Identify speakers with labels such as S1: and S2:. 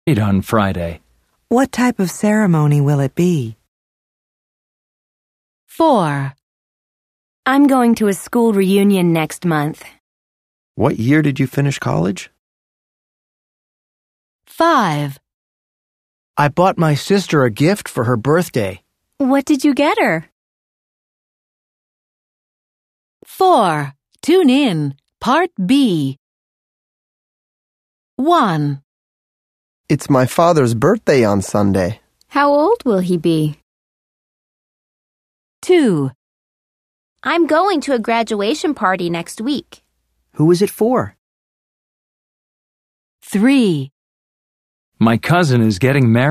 S1: on Friday.
S2: What type of ceremony will it be?
S3: 4. I'm going to a school reunion next month.
S4: What year did you finish college?
S3: 5.
S5: I bought my sister a gift for her birthday.
S3: What did you get her? 4. Tune in. Part B. 1.
S4: It's my father's birthday on Sunday.
S6: How old will he be?
S3: 2.
S6: I'm going to a graduation party next week.
S5: Who is it for?
S3: 3.
S1: My cousin is getting married.